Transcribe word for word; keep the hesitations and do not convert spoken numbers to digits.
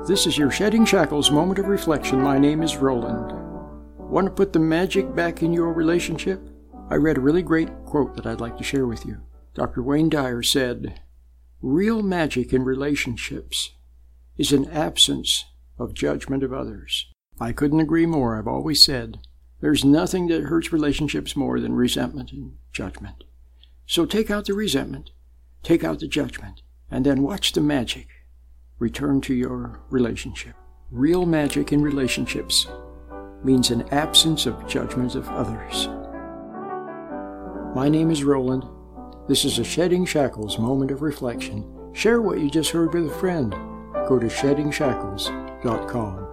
This is your Shedding Shackles moment of reflection. My name is Roland. Want to put the magic back in your relationship? I read a really great quote that I'd like to share with you. Doctor Wayne Dyer said, "Real magic in relationships is an absence of judgment of others." I couldn't agree more. I've always said, there's nothing that hurts relationships more than resentment and judgment. So take out the resentment, take out the judgment, and then watch the magic return to your relationship. Real magic in relationships means an absence of judgment of others. My name is Roland. This is a Shedding Shackles moment of reflection. Share what you just heard with a friend. Go to shedding shackles dot com.